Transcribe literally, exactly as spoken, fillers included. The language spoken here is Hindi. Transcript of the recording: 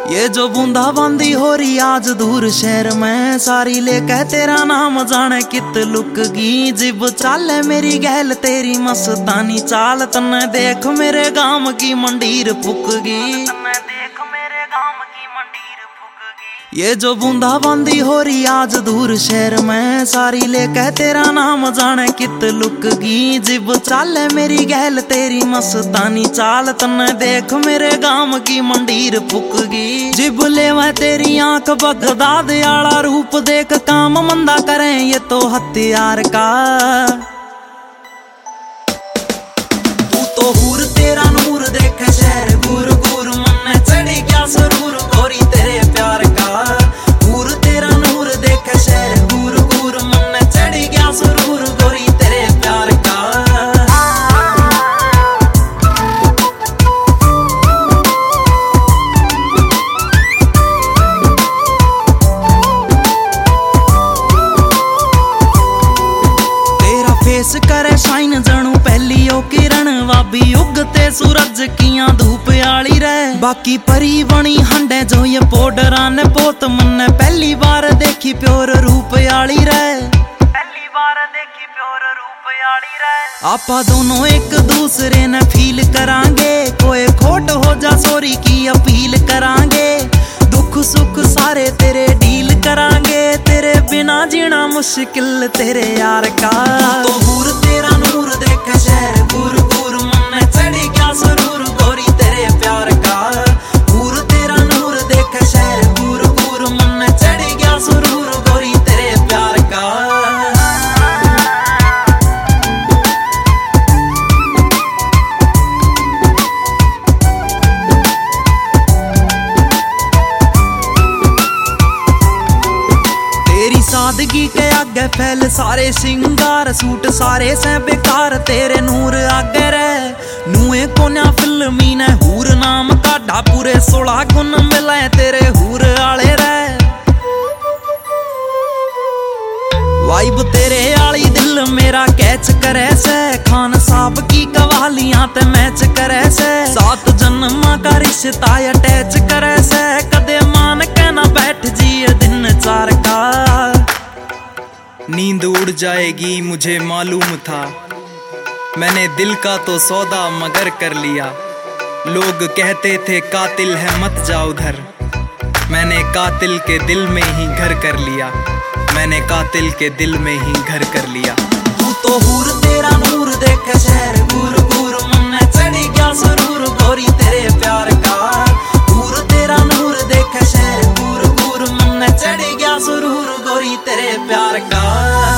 ये जो बूंदा बांदी हो रही आज दूर शहर में, सारी लेके तेरा नाम जाने कित लुकगी। जिब चाले मेरी गहल तेरी मस्तानी चाल, तन्ने देख मेरे गांव की मंडीर फुकगी। देख मेरे गांव की मंडीर फुकगी। ये जो बूंदा बांदी हो रही आज दूर शहर में, सारी लेके तेरा नाम जाने कित लुकगी। जिब चाले मेरी गहल तेरी मस्तानी चाल, तन्ने देख मेरे गांव की मंडीर फुकगी। जिब ले मैं तेरी आंख बगदाद आला रूप देख, काम मंदा करें ये तो हथियार का। तू तो हूर तेरा नूर देख शहर गुर गुर, मन में चढ़ी क्या सरूर गोरी तेरे प्यार का। हूर तेरा नूर देख शहर गुर गुर, मन में चढ़ी क्या सरूर गोरी तेरे प्यार का। फेस करे शाइन जणू पहली ओ किरण, वाबी उगते सूरज किया धूप आली रहे। बाकी परी बनी हंडे जो ये पोडरा ने पोत, मन पहली बार देखी प्योर रूप आली रहे। पहली बार देखी प्योर रूप आली रहे। आपा दोनों एक दूसरे ने फील करांगे, कोई खोट हो जा सॉरी की अपील करांगे। दुख सुख सारे तेरे डील करांगे, तेरे बिना जीना मुश्किल तेरे यार का। तो हूर तेरा नूर देख शहर गुर गुर, मन में चढ़ी क्या सरूर गोरी तेरे प्यार का। हूर तेरा नूर देख शहर गुर गुर, मन में चढ़ी क्या सरूर गोरी तेरे प्यार का। सादगी के आगे फैल सारे सिंगार, सूट सारे से बेकार तेरे नूर आगे रहे। नूए कोन्या फिल्मी ने हूर नाम काढ़ा, पूरे सोलह गुण मिले तेरे हूर आले रहे। वाइब तेरे आली दिल मेरा कैच करे से, खान साहब की कवालियां ते मैच करे से। सात जन्म का रिश्ता अटैच करे से, कदे मान के ना बैठ जिए दिन चार का। नींद उड़ जाएगी मुझे मालूम था, मैंने दिल का तो सौदा मगर कर लिया। लोग कहते थे कातिल है मत जाओ उधर, मैंने कातिल के दिल में ही घर कर लिया। मैंने कातिल के दिल में ही घर कर लिया। तू तो हूर तेरा नूर देख शहर गुर गुर, मन में चढ़ी क्या सरूर गोरी तेरे प्यार का। हूर तेरा नूर देख शहर गुर गुर, मन में चढ़ी क्या सरूर गोरी तेरे प्यार का।